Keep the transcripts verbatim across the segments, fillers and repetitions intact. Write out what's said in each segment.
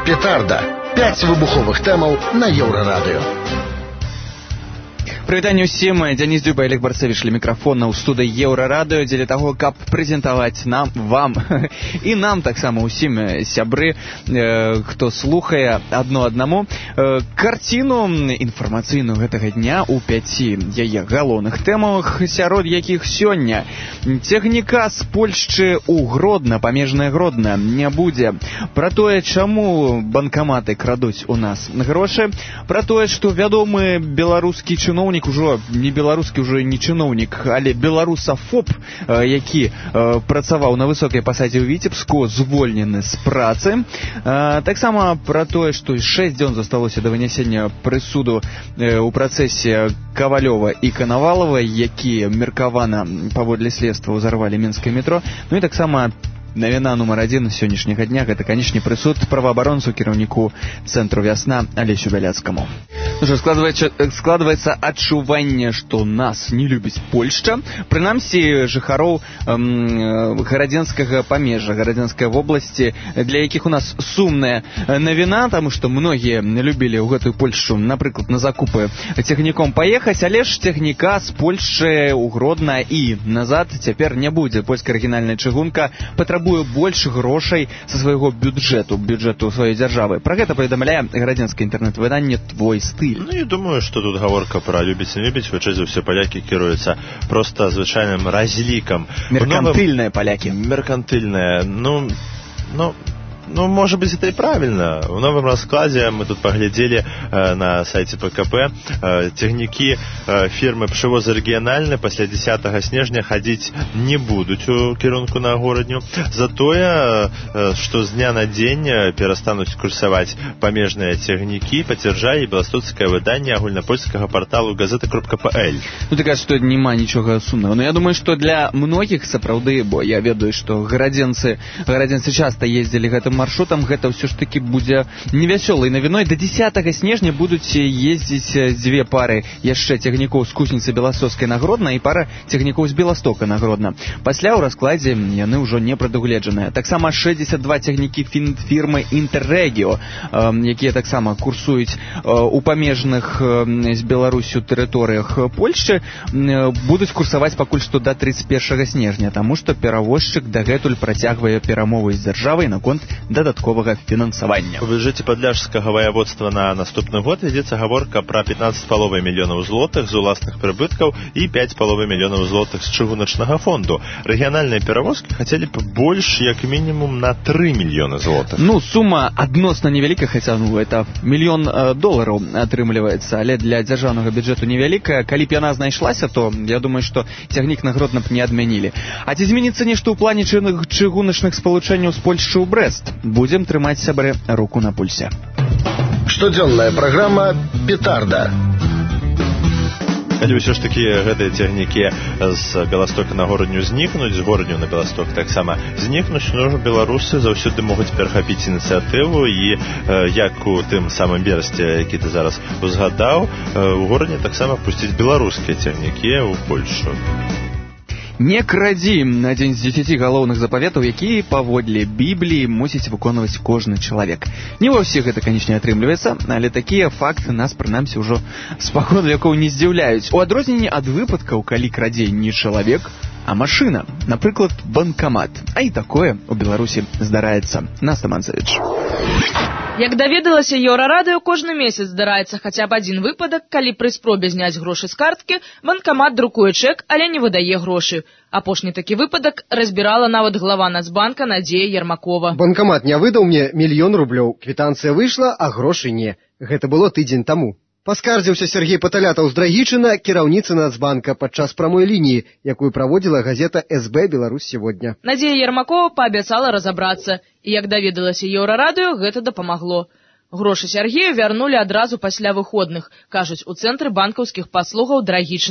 Петарда. Пяць выбуховых тэмаў на Еўрарадыё. Прывітанне ўсім, Дзяніс Дзюба, Олег Барцевіч ля мікрафона ў студыі Еўрарадыё дзеля таго, каб прэзентаваць нам, вам і нам таксама ўсім сябры, э, хто слухае адно аднаму э, карціну інфармацыйную гэтага дня ў пяці яе галоўных тэмах, сярод якіх сёння цягніка з Польшчы ў Гродна, памежнае Гродна, не будзе. Пра тое, чаму банкаматы крадуць у нас грошы, пра тое, што вядомы беларускі чыноўнік, ужо не беларускі, уже не чыноўнік, але беларусафоб, які працаваў на высокай пасадзе ў Віцебску, звольнены з працы. Таксама пра тое, што шэсць дзён засталося да вынясення прысуду ў працэсе Кавалёва і Канавалова, які меркавана паводле следства ўзарвалі мінскае метро. Ну і таксама навіна нумар адзін сённяшняга дня — гэта, канечне, прысуд праваабаронцу, кіраўніку цэнтру «Вясна» Алесю Бяляцкаму. Ну што, складваецца, складваецца адчуванне, што нас не любіць Польшча, прынамсі жыхароў эм, гарадзенскага памежжа, гарадзенскай вобласці, для якіх у нас сумная навіна, таму што многія любілі ў гэтую Польшчу, напрыклад, на закупы цягніком паехаць, але ж цягніка з Польшчы ў Гродна і назад цяпер не будзе. Польская арыгінальная чыгунка патрабуе больш грошай са свайго бюджэту, бюджэту сваёй дзяржавы. Пра гэта паведамляе гарадзенскае інтэрнэт-выданне «Твой стыль». Ну і думаю, што тут гаворка пра любіць не любіць, хутчэй за ўсё палякі кіруюцца проста звычайным разлікам. Меркантыльныя палякі. Меркантыльныя, ну, ну, ну, можа быць, это і правільна. У новым раскладзе мы тут паглядзелі э, на сайце ПКП, э, цягнікі э, фірмы «Пшывоз рэгіянальны» пасля дзесятага снежня хадзіць не будуць у кірунку на горадню. Затое, э, што з дня на дзень перастануць курсаваць памежныя цягнікі, пацвярджае беластоцкае выданне агульнапольскага парталу газета кропка пэ эл. Ну, ты кажаш, што няма нічога сумнага. Но я думаю, што для многіх сапраўды, бо я ведаю, што гарадзенцы, гарадзенцы часта ездзілі гэтым маршрутам, гэта ўсё ж такі будзе невясёлай навіной. До дзесятага снежня будуць ездзіць дзве пары яшчэ цягнікоў з Кузніцы Беластоцкай на Гродна і пара цягнікоў з Беластока на Гродна. Пасля ў раскладзе яны ўжо не прадугледжаныя. Таксама шэсцьдзесят два цягнікі фірмы «Інтэррэгіо», якія таксама курсуюць у памежных з Беларусю тэрыторыях Польшчы, будуць курсаваць пакуль што да тридцать первого снежня, таму што перавозчык дагэтуль працягвае перамовы з дзяржавай наконт дадатковага фінансавання. У бюджэце падляшскага ваяводства на наступны год вядзецца гаворка пра пятнаццаць з паловай мільёнаў злотых з уласных прыбыткаў і пяць з паловай мільёнаў злотых з чыгуначнага фонду. Рэгіянальныя перавозкі хацелі б больш, як мінімум, на тры мільёны злотых. Ну, сума адносна невялікая, хаця, ну, это мільён э, долараў атрымліваецца, але для дзяржаўнага бюджэту невялікая. Калі б яна знайшлася, то я думаю, што цягнік на Гродна б не адмянілі. А ці зменіцца нешта ў плане чыгуначных спалучэнняў з Польшчы ў Брэст? Будем трымаць, сябры, руку на пульсе. Штодзённая праграма «Петарда». Калі ўсё ж такі гэтыя цягнікі з Беластока на горадню знікнуць, з горадню на Беласток таксама знікнуць, ну, беларусы заўсёды могуць перахапіць ініцыятыву і, э, як у тым самым Берасце, які ты зараз узгадаў, э, у горадзе таксама пусціць беларускія цягнікі ў Польшу. Не крадзі — адзін з дзесяці галоўных запаветаў, які паводле Бібліі мусіць выконваць кожны чалавек. Не ва ўсіх гэта, канечне, атрымліваецца, але такія факты нас, прынамсі, ўжо спагаду вякоў не здзіўляюць. У адрозненні ад выпадкаў, калі крадзе не чалавек, а машына, напрыклад, банкамат. А і такое у Беларусі здараецца. Наста Манцевіч. Як даведалася Еўрарадыё, кожны месяц здараецца хаця б адзін выпадак, калі пры спробе зняць грошы з карткі банкамат друкуе чэк, але не выдае грошы. Апошні такі выпадак разбірала нават глава Нацбанка Надзея Ермакова. Банкамат не выдаў мне мільён рублёў, квітанцыя выйшла, а грошы не. Гэта было тыдзень таму. Паскардзіўся Сергей Паталятаў з Драгічына, кіраўніцы Нацбанка, падчас прамой лініі, якую праводзіла газета эс бэ «Беларусь сегодня». Надзея Ермакова паабяцала разабрацца, і, як даведалася Еўрарадыё, гэта дапамагло. Грошы Сергею вярнулі адразу пасля выходных, кажуць у цэнтры банкаўскіх паслугаў Драгічына.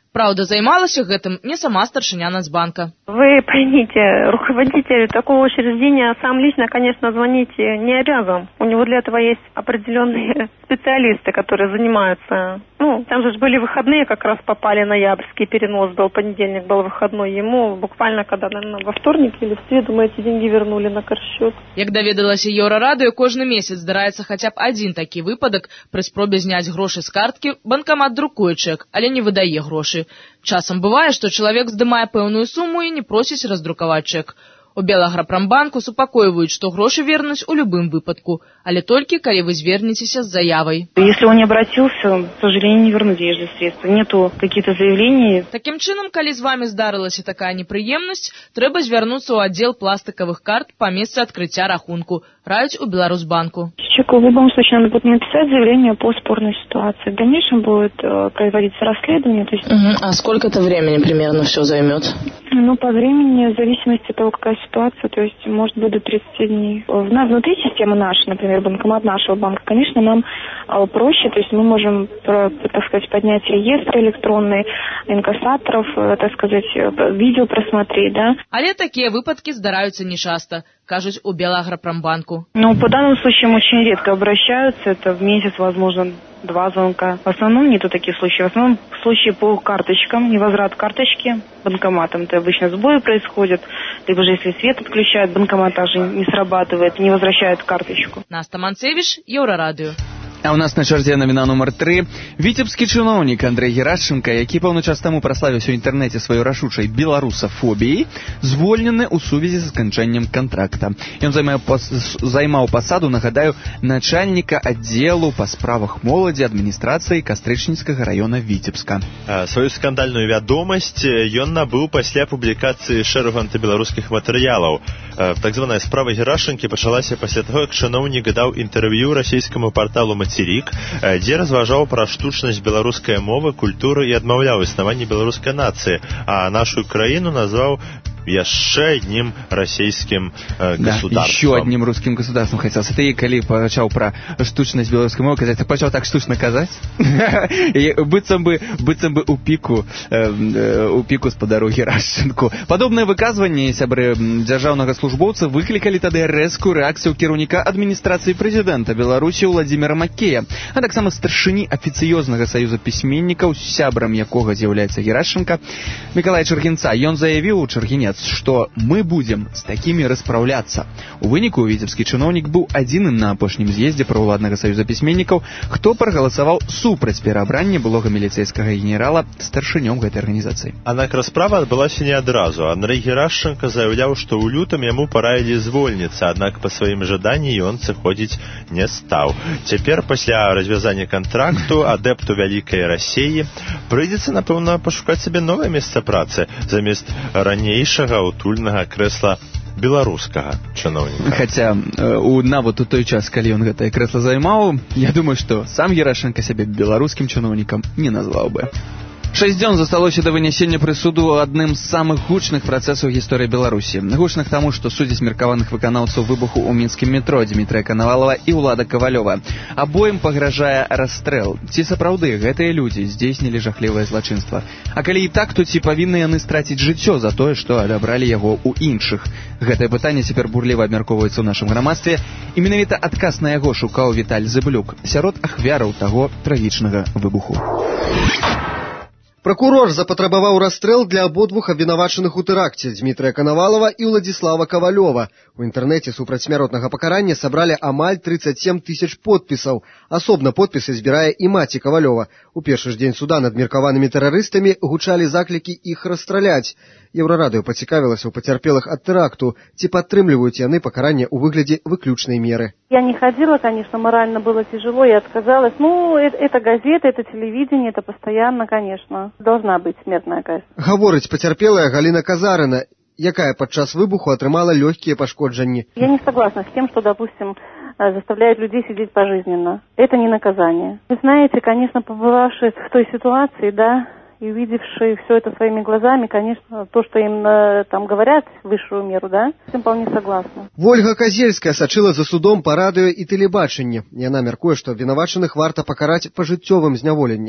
Праўда, займалася гэтым не сама старшыня Нацбанка. Вы поймите, руководитель такого учреждения сам лично, конечно, звонить не обязан. У него для этого есть определенные специалисты, которые занимаются. Ну, там же были выходные, как раз попали, ноябрьский перенос был, понедельник был выходной. Ему буквально, когда, наверное, во вторник или в среду мы эти деньги вернули на каршчет. Як даведалася Еўрарадыё, кожны месяц здараецца хаця б адзін такі выпадак. Пры спробе зняць грошы з карткі банкамат друкуе чэк, але не выдае грошы. Часам бывае, што чалавек здымае пэўную суму і не просіць раздрукаваць чэк. У Белаграпрамбанку супакойваюць, што грошы вернуць у любым выпадку, але толькі калі вы звернецеся з заявай. Если он не обратился, к сожалению, не вернуть денежные средства. Нету каких-то заявлений. Таким чынам, калі з вами здарылася такая непрыемнасць, трэба звярнуцца ў аддзел пластыкавых карт па месцы адкрыцця рахунку, раюць у Беларусбанку. Человеку в любом случае надо будет написать заявление по спорной ситуации. В дальнейшем будет э, производиться расследование. То есть... Угу. А сколько это времени примерно все займет? Ну, по времени, в зависимости от того, какая ситуация, то есть может быть до тридцати дней. Внутри системы нашей, например, банкомат нашего банка, конечно, нам э, проще, то есть мы можем, про, так сказать, поднять реестр электронный инкассаторов, э, так сказать, видео просмотреть, да. Але такие выпадки здараюцца нечасто, кажуць у Белаграпрамбанку. Ну, по данным случаям очень редко обращаются, это в месяц, возможно, два звонка. В основном нету таких случаев. В основном случаи по карточкам, невозврат карточки банкоматом. Это обычно сбои происходят. Либо же если свет отключают, банкомат также не срабатывает, не возвращает карточку. Наста Манцевич, Еўрарадыё. А у нас на чарзе навіна нумар тры. Віцебскі чыноўнік Андрэй Герашченка, які пэўны час таму праславіўся ў інтэрнэце сваёй рашучай беларусафобіяй, звольнены ў сувязі з сканчэннем кантракта. Ён займаў, пас... займаў пасаду, нагадаю, начальніка аддзелу па справах моладзі адміністрацыі Кастрычніцкага раёна Віцебска. Сваю скандальную вядомасць ён набыў пасля публікацыі шэрагу антыбеларускіх матэрыялаў. Так званая справа Герашченкі пачалася пасля таго, як чыноўнік даў інтэрв'ю расійскаму парталу «Материк», дзе разважаў пра штучнасць беларускай мовы, культуры і адмаўляў існаванне беларускай нацыі, а нашу краіну назваў яшчэ одним российским э, государством. Да, еще одним русским государством хотелось. Ты, коли почал про штучность белорусской мовы казать, ты почал так штучно казать? Быццам бы, быццам бы у пику, у пику с-под дороги Герашченку. Подобное выказывание, сябры дзяржаўнага службоўца, выкликали тады рэзкую реакцию кіраўніка администрации президента Беларусі Владимира Макея, а так само старшыні афіцыёзнага союза письменников, сябрам якога з'яўляецца Герашченка, Миколая Чаргінца. Ён заявіў у Чаргінец, что мы будем с такими расправляться. У выніку віцебскі чыноўнік быў адзіным на апошнім з'ездзе праваладнага саюза пісьменнікаў, хто прагаласаваў супраць пераабрання былога міліцэйскага генерала старшынём гэтай арганізацыі. Аднак расправа адбылася не адразу. Андрэй Герашченка заяўляў, што ў лютым яму параілі звольніцца, аднак па сваім жаданні ён сыходзіць не стаў. Цяпер, пасля развязання кантракту адэпту вялікай Расіі, прыйдзецца, напэўна, пашукаць сабе новае месца працы замест ранейшага утульнага крэсла беларускага чыноўніка. Хаця у нават у той час, калі ён гэтае крэсла займаў, я думаю, што сам Герашченка сябе беларускім чыноўнікам не назваў бы. Шэсць дзён засталося да вынясення прысуду адным з самых гучных працэсаў гісторыі Беларусі. Гучных таму, што судзяць меркаваных выканаўцаў выбуху ў мінскім метро Дмітрая Канавалова і Ўлада Кавалёва. Абоім пагражае расстрэл. Ці сапраўды гэтыя людзі здзейснілі жахлівае злачынства? А калі і так, то ці павінны яны страціць жыццё за тое, што адабралі яго ў іншых? Гэтае пытанне цяпер бурліва абмяркоўваецца ў нашым грамадстве, і менавіта адказ на яго шукаў Віталь Зыблюк сярод ахвяраў таго трагічнага выбуху. Прокурор запатрабаваў расстрэл для абодвух абвінавачаных у тэракце Дмітрая Канавалова і Ўладзіслава Кавалёва. У інтэрнэце супраць смяротнага пакарання сабралі амаль тридцать семь тысяч подпісаў. Асобна подпісы збірае і маці Кавалёва. У першы ж дзень суда над меркаванымі тэрарыстамі гучалі заклікі іх расстраляць. Еўрарадыё пацікавілася ў пацярпелых ад тэракту, ці падтрымліваюць яны пакаранне ў выглядзе выключнай меры. Я не ходила, конечно, морально было тяжело, я отказалась. Ну, это, это газета, это телевидение, это постоянно, конечно. Должна быть смертная казнь. Гаворыць пацярпелая Галина Казарына, якая падчас выбуху атрымала лёгкія пашкоджанні. Я не согласна с тем, что, допустим, заставляют людей сидеть пожизненно. Это не наказание. Вы знаете, конечно, побывавшие в той ситуации, да, и увидевшие все это своими глазами, конечно, то, что им э, там говорят, высшую меру, да, с этим вполне согласна. Вольга Казельская сачыла за судом па радыё і тэлебачанні. Яна мяркуе, што абвінавачаных варта пакараць пажыццёвым зняволеннем. То, что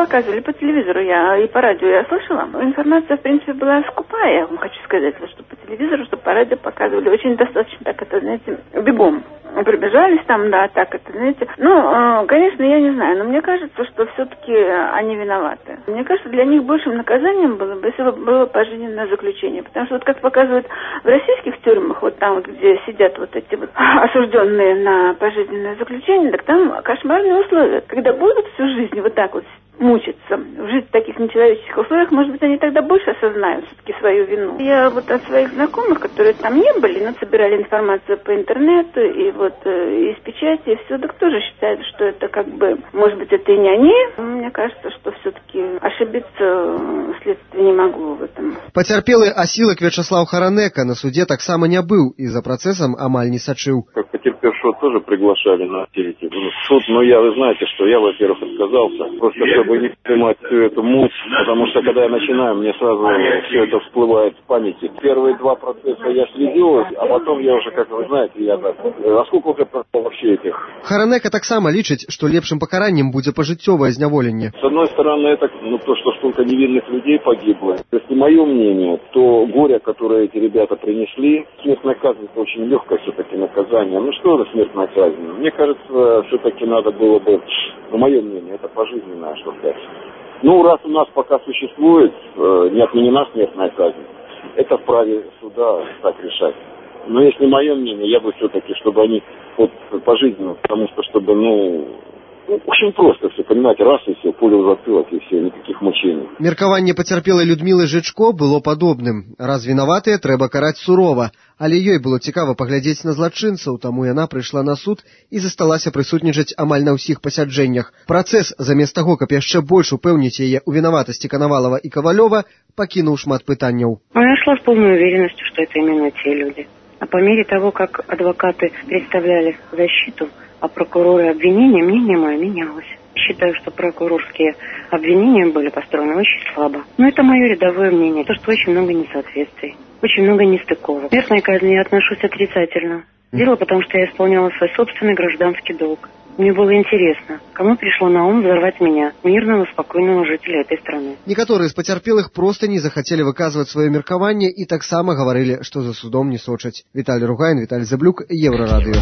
показывали по телевизору, я и по радио я слышала. Информация, в принципе, была скупая, я вам хочу сказать, что по телевизору, что по радио показывали. Очень достаточно так, это, знаете, бегом. Прибежались там, да, так это, знаете. Ну, конечно, я не знаю, но мне кажется, что все-таки они виноваты. Мне кажется, для них большим наказанием было бы, если бы было пожизненное заключение. Потому что вот как показывают в российских тюрьмах, вот там, вот, где сидят вот эти вот осужденные на пожизненное заключение, так там кошмарные условия. Когда будут всю жизнь вот так вот мучиться, жить в таких нечеловеческих условиях, может быть, они тогда больше осознают все-таки свою вину. Я вот от своих знакомых, которые там не были, но собирали информацию по интернету и вот э, из печати, и все, так тоже считают, что это как бы, может быть, это и не они. Мне кажется, что все-таки ошибиться следствие не могло в этом. Пацярпелы асілак Вячеслав Харанека на суде таксама не быў і за процессом амаль не сачыў. Как потерпевшего тоже приглашали на эти суд, но я, вы знаете, что я, во-первых, отказался, просто чтобы не снимать всю эту муть, потому что когда я начинаю, мне сразу все это всплывает в памяти. Первые два процесса я следил, а потом я уже, как вы знаете, я так, а сколько уже прошло вообще этих? Харанека таксама лічыць, што лепшым пакараннем будзе пажыццёвае зняволенне. С одной стороны, это ну, то, что столько невинных людей погибло. Если мое мнение, то горе, которое эти ребята принесли, смертная казнь — это очень легкое все-таки наказание. Ну что за смертная казнь? Мне кажется, все-таки надо было бы, ну, мое мнение, это пожизненное, что сказать. Ну, раз у нас пока существует, э, не отменена смертная казнь, это вправе суда так решать. Но если мое мнение, я бы все-таки, чтобы они вот пожизненно, потому что, чтобы, ну... Очень просто все, понимаете, раз и все, пуля в затылок и все, никаких мучений. Меркаванне пацярпелай Людмілы Жычко было падобным. Раз вінаватыя, трэба караць сурова. Але ёй было цікава паглядзець на злачынцаў, таму яна прыйшла на суд і засталася прысутнічаць амаль на ўсіх пасяджэннях. Працэс, замест таго, каб яшчэ больш упэўніць яе ў вінаватасці Канавалова і Кавалёва, пакінуў шмат пытанняў. Я шла с полной уверенностью, что это именно те люди. А по мере того, как адвокаты представляли защиту, а прокуроры обвинения, мнение мое менялось. Считаю, что прокурорские обвинения были построены очень слабо. Но это мое рядовое мнение, то, что очень много несоответствий, очень много нестыковок. К смертной казни я отношусь отрицательно. Дело потому, что я исполняла свой собственный гражданский долг. Мне было интересно, кому пришло на ум взорвать меня, мирного, спокойного жителя этой страны. Некоторые из потерпелых просто не захотели выказывать свое меркование и так само говорили, что за судом не сочать. Виталий Ругайн, Виталий Заблюк, Еврорадио.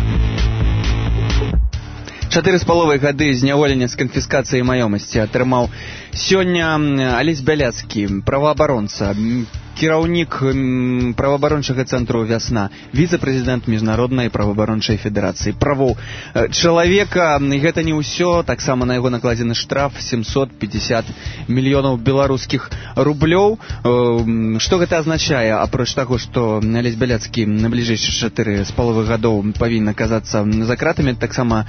Чатыры з паловай гады зняволення з канфіскацыяй маёмасці атрымаў сёння Алесь Бяляцкі, праваабаронца, кіраўнік праваабарончага цэнтру «Вясна», віцэ-прэзідэнт Міжнароднай праваабарончай федэрацыі правоў чалавека. Гэта не ўсё, таксама на яго накладзены штраф семьсот пятьдесят мільёнаў беларускіх рублёў. Што гэта азначае, апроч таго, што Алесь Бяляцкі на бліжэйшыя чатыры з паловай гадоў павінен аказацца за кратамі, таксама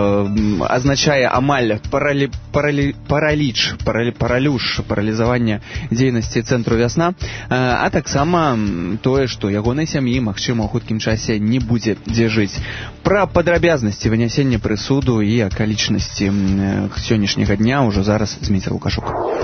азначае амаль паралі, паралі, параліч, паралі, паралюш, паралізаванне дзейнасці цэнтру «Вясна», а таксама тое, што ягонай сям'і, магчыма, у хуткім часе не будзе дзе жыць. Пра падрабязнасці вынясення прысуду і акалічнасці сённяшняга дня ўжо зараз Зміцер Лукашук.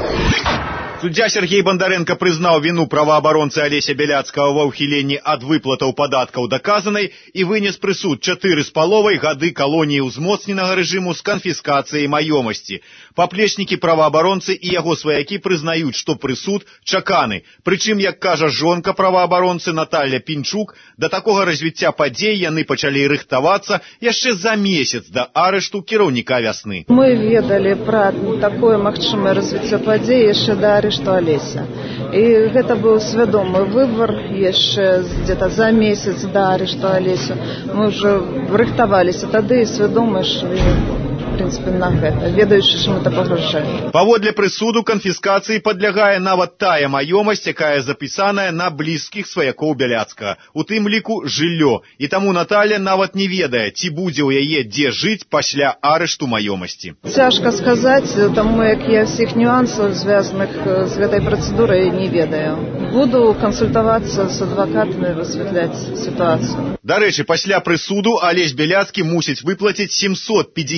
Суддзя Сергей Бондаренко прызнаў віну праваабаронцы Алеся Бяляцкага ва ўхіленні ад выплатаў падаткаў даказанай і вынес прысуд чатыры з паловай гады калоніі ўзмоцненага рэжыму з канфіскацыяй маёмасці. Паплечнікі праваабаронцы і яго сваякі прызнаюць, што прысуд чаканы. Прычым, як кажа жонка праваабаронцы Наталья Пінчук, да такога развіцця падзей яны пачалі рыхтавацца яшчэ за месяц да арышту кіраўніка «Вясны». Мы ведалі пра такое магчымае развіццё падзей яшчэ да арышту Алеся. І гэта быў свядомы выбор яшчэ где-то за месяц да арышту Алесю. Мы ўжо рыхтаваліся тады і свядома ішлі в прынцыпе на гэта, ведаючы, што гэта пагражае. Паводле прысуду канфіскацыі падлягае нават тая маёмасць, якая запісаная на блізкіх сваякоў Бяляцкага, у тым ліку жыллё. І таму Наталья нават не ведае, ці будзе ў яе дзе жыць пасля арышту маёмасці. Цяжка сказаць, таму як я ўсіх нюансаў звязаных з гэтай працэдурай не ведаю. Буду кансультавацца з адвакатамі, высвятляць сітуацыю. Дарэчы, пасля прысуду Алесь Бяляцкі мусіць выплаціць семьсот пятьдесят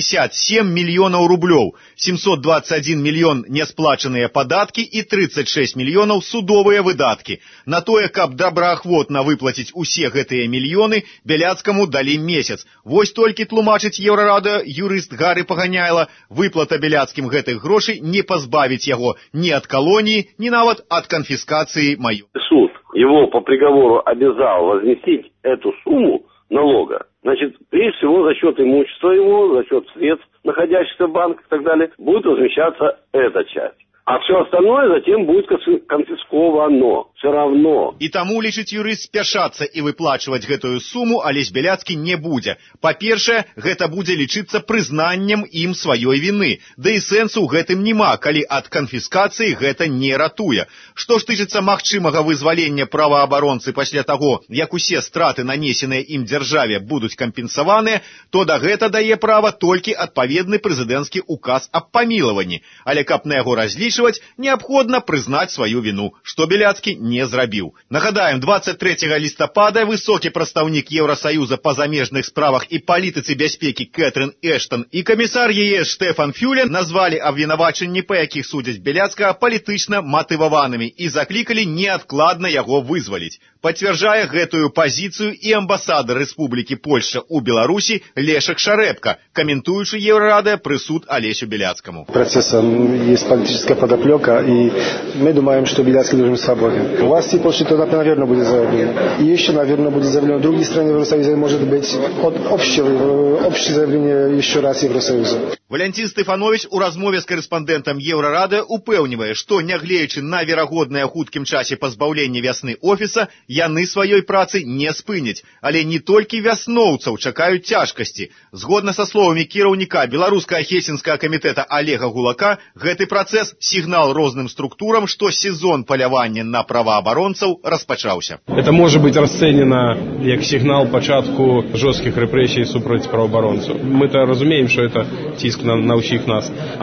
сем мільёнаў рублёў, семьсот двадцать один мільён несплачаныя падаткі і тридцать шесть мільёнаў судовыя выдаткі. На тое, каб добраахвотна выплаціць усе гэтыя мільёны, Бяляцкаму далі месяц. Вось толькі тлумачыць Еўрарадыё юрыст Гары Паганяйла, выплата Бяляцкім гэтых грошай не пазбавіць яго ни от колонии, ни нават от конфискации маёнтка. Суд его по приговору обязал возместить эту сумму налога. Значит, прежде всего за счет имущества его, за счет средств, находящихся в банках и так далее, будет возмещаться эта часть. А все остальное затем будет конфисковано. Все равно. И тому, лічыць юрыст, спяшацца і выплачваць гэтую суму Алесь Бяляцкі не будзе. Па-першае, гэта будзе лічыцца прызнаннем ім сваёй віны. Да і сэнсу ў гэтым няма, калі ад канфіскацыі гэта не ратуе. Што ж тычыцца магчымага вызвалення праваабаронцы пасля таго, як усе страты, нанесеныя ім дзяржаве, будуць кампенсаваныя, то да гэта дае права толькі адпаведны прэзідэнцкі указ аб памілаванні. Але каб на яго разлічваць, неабходна прызнаць сваю віну, што Бяляцкі не зрабіў. Нагадаем, двадцать третьего лістапада высокі прадстаўнік Еўрасаюза па замежных справах і палітыцы бяспекі Кэтрын Эштон і камісар ЕС Штефан Фюле назвалі абвінавачанні, па якіх судзяць Бяляцкага, палітычна матываванымі і заклікалі неадкладна яго вызваліць. Пацвярджае гэтую пазіцыю і амбасадар Рэспублікі Польшча ў Беларусі Лешак Шарэпка, каментуючы Еўрарадыё прысуд Алесю Беляцкаму. Процессом есть политическая подоплека, и мы думаем, что Беляцкий должен быть свободен. Власти Польши тогда, наверное, будет заявлено. И еще, наверное, будет заявлено в других странах Евросоюза, может быть, от общего, общее заявление еще раз Евросоюза. Валянцін Стэфанович у размове з карэспандэнтам Еўрарадыё упэўнівае, што, нягледзячы на верагоднае хуткім часе пазбаўлення вясны офіса, яны сваёй працы не спыняць. Але не толькі вясноўцаў чакаюць цяжкасці. Згодна са словамі кіраўніка беларускага хельсінскага камітэта Олега Гулака, гэты працэс сігнал розным структурам, што сезон палявання на праваабаронцаў распачаўся. Это можа быць расцэнена як сігнал пачатку жорсткіх рэпрэсій супраць праваабаронцаў. Мы-то разумеем, што это ціск на, на ўсіх нас,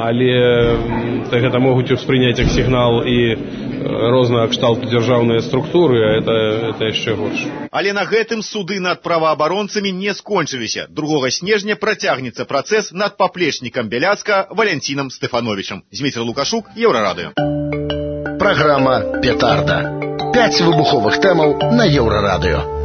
але гэта могуць успрыняць як сігнал і рознага кшталту дзяржаўныя структуры, а это, это яшчэ горш. Але на гэтым суды над праваабаронцамі не скончыліся. другога снежня працягнецца працэс над паплечнікам Бяляцка Валянцінам Стэфановичам. Зміцер Лукашук, Еўрарадыё. Праграма «Петарда». Пяць выбуховых тэмаў на Еўрарадыё.